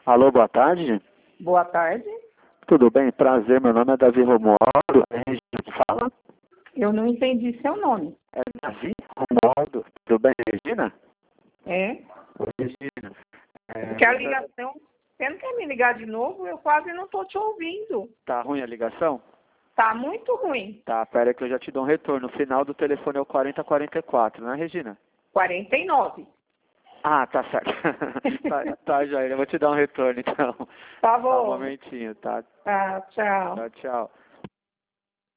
Alô, boa tarde. Boa tarde. Tudo bem? Prazer, meu nome é Davi Romualdo. É Regina que fala? Eu não entendi seu nome. É Davi Romualdo. Tudo bem, Regina? É? Oi, Regina. Porque a ligação... Você não quer me ligar de novo? Eu quase não estou te ouvindo. Tá ruim a ligação? Tá muito ruim. Tá, pera que eu já te dou um retorno. O final do telefone é o 4044, não é, Regina? 49. Ah, tá certo. tá, Jair, eu vou te dar um retorno, então. Tá Tá, um bom. momentinho, tá? Tá, tchau. Tchau, tchau.